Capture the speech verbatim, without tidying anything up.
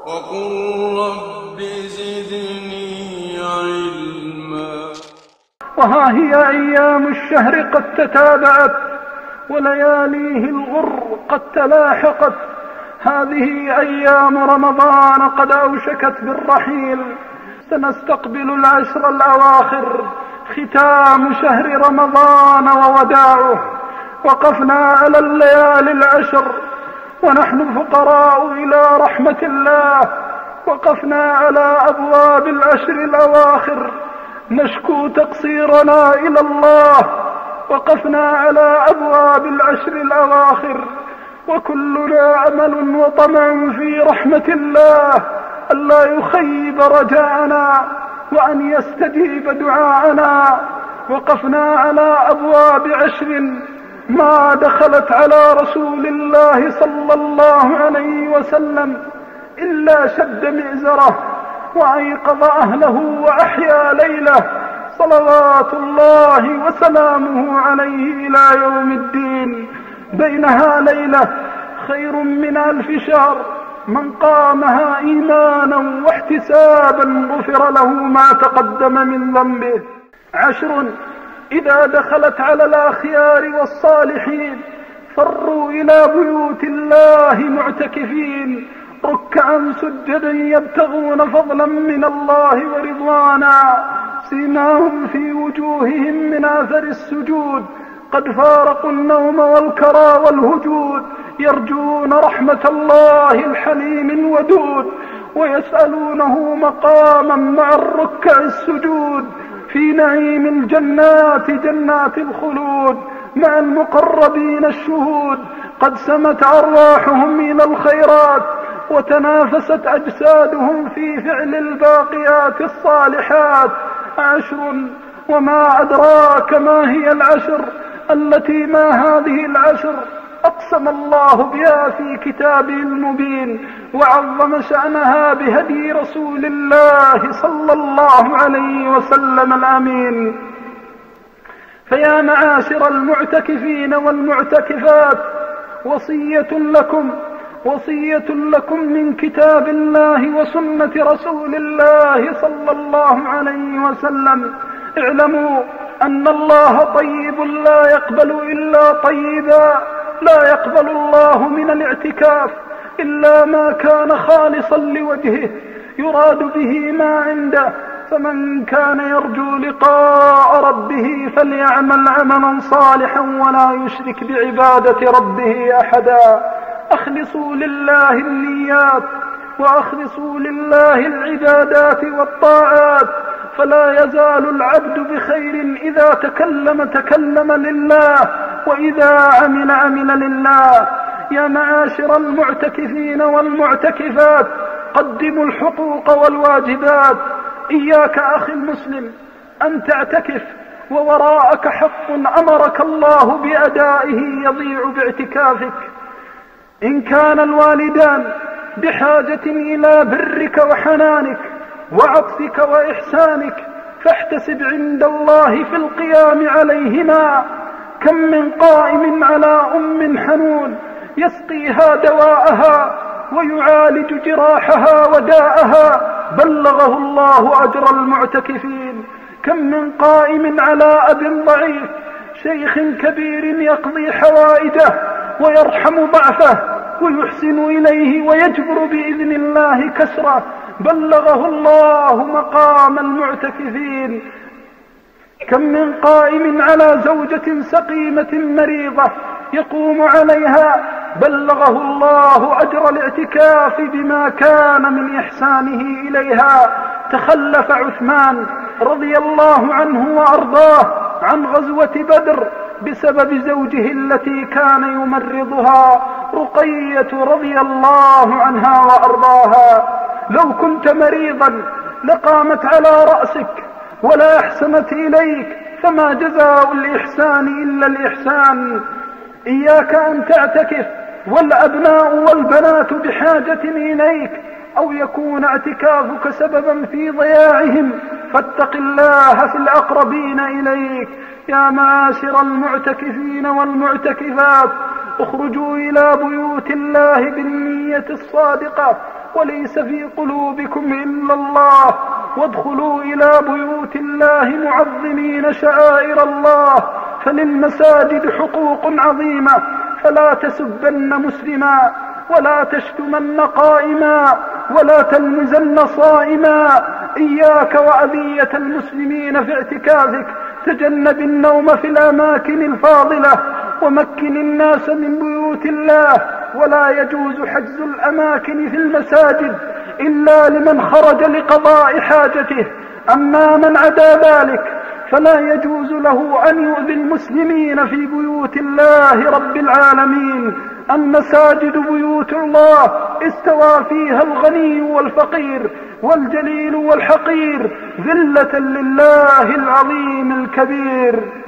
وقل رب زدني علما. وها هي أيام الشهر قد تتابعت ولياليه الغر قد تلاحقت. هذه أيام رمضان قد أوشكت بالرحيل. سنستقبل العشر الأواخر، ختام شهر رمضان ووداعه. وقفنا على الليالي العشر ونحن فقراء إلى رحمة الله. وقفنا على أبواب العشر الأواخر نشكو تقصيرنا إلى الله. وقفنا على أبواب العشر الأواخر وكلنا أمل وطمع في رحمة الله ألا يخيب رجاءنا وأن يستجيب دعاءنا. وقفنا على أبواب عشر ما دخلت على رسول الله صلى الله عليه وسلم إلا شد مئزره وأيقظ أهله وأحيا ليله صلوات الله وسلامه عليه إلى يوم الدين. بينها ليلة خير من ألف شهر، من قامها إيمانا واحتسابا غفر له ما تقدم من ذنبه. عشر إذا دخلت على الأخيار والصالحين فروا إلى بيوت الله معتكفين ركعا سجدا يبتغون فضلا من الله ورضوانا. سيماهم في وجوههم من آثر السجود قد فارقوا النوم والكرى والهجود، يرجون رحمة الله الحليم الودود ويسألونه مقاما مع الركع السجود في نعيم الجنات جنات الخلود مع المقربين الشهود. قد سمت أرواحهم إلى الخيرات وتنافست أجسادهم في فعل الباقيات الصالحات. عشر وما أدراك ما هي العشر التي ما هذه العشر أقسم الله بها في كتابه المبين وعظم شأنها بهدي رسول الله صلى الله عليه وسلم الأمين. فيا معاشر المعتكفين والمعتكفات وصية لكم وصية لكم من كتاب الله وسنة رسول الله صلى الله عليه وسلم. اعلموا أن الله طيب لا يقبل إلا طيبا. لا يقبل الله من الاعتكاف إلا ما كان خالصا لوجهه يراد به ما عنده. فمن كان يرجو لقاء ربه فليعمل عملا صالحا ولا يشرك بعبادة ربه أحدا. أخلصوا لله النيات وأخلصوا لله العبادات والطاعات، فلا يزال العبد بخير إذا تكلم تكلم لله وإذا عمل عمل لله. يا معاشر المعتكفين والمعتكفات قدموا الحقوق والواجبات. إياك أخي المسلم أن تعتكف ووراءك حق أمرك الله بأدائه يضيع باعتكافك. إن كان الوالدان بحاجة إلى برك وحنانك وعطفك وإحسانك فاحتسب عند الله في القيام عليهما. كم من قائم على أم حنون يسقيها دواءها ويعالج جراحها وداءها بلغه الله أجر المعتكفين. كم من قائم على أب ضعيف شيخ كبير يقضي حوائجه ويرحم ضعفه ويحسن إليه ويجبر بإذن الله كسره بلغه الله مقام المعتكفين. كم من قائم على زوجة سقيمة مريضة يقوم عليها بلغه الله أجر الاعتكاف بما كان من إحسانه إليها. تخلف عثمان رضي الله عنه وأرضاه عن غزوة بدر بسبب زوجه التي كان يمرضها رقية رضي الله عنها وأرضاها. لو كنت مريضا لقامت على رأسك ولا أحسنت إليك فما جزاء الإحسان إلا الإحسان. إياك أن تعتكف والأبناء والبنات بحاجة إليك أو يكون اعتكافك سببا في ضياعهم فاتق الله في الأقربين إليك. يا معاشر المعتكفين والمعتكفات اخرجوا إلى بيوت الله بالنية الصادقة، وليس في قلوبكم إلا الله، وادخلوا إلى بيوت الله معظمين شعائر الله، فللمساجد حقوق عظيمة، فلا تسبن مسلما، ولا تشتمن قائما، ولا تلمزن صائما. إياك وأذية المسلمين في اعتكافك، تجنب النوم في الأماكن الفاضلة، ومكن الناس من بيوت الله. ولا يجوز حجز الأماكن في المساجد إلا لمن خرج لقضاء حاجته، أما من عدا ذلك فلا يجوز له أن يؤذي المسلمين في بيوت الله رب العالمين. المساجد بيوت الله استوى فيها الغني والفقير والجليل والحقير ذلة لله العظيم الكبير.